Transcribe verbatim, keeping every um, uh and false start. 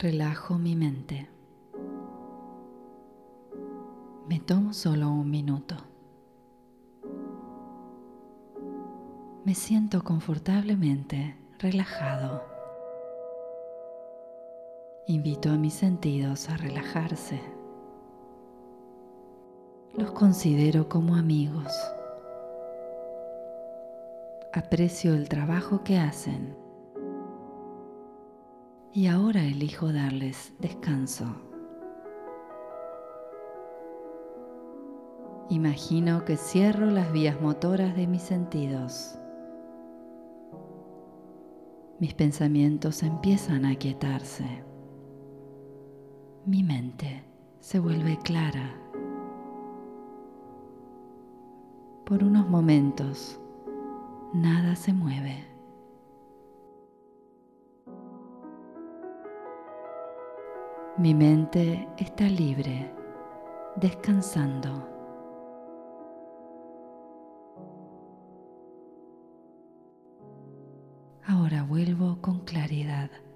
Relajo mi mente. Me tomo solo un minuto. Me siento confortablemente relajado. Invito a mis sentidos a relajarse. Los considero como amigos. Aprecio el trabajo que hacen. Y ahora elijo darles descanso. Imagino que cierro las vías motoras de mis sentidos. Mis pensamientos empiezan a aquietarse. Mi mente se vuelve clara. Por unos momentos, nada se mueve. Mi mente está libre, descansando. Ahora vuelvo con claridad.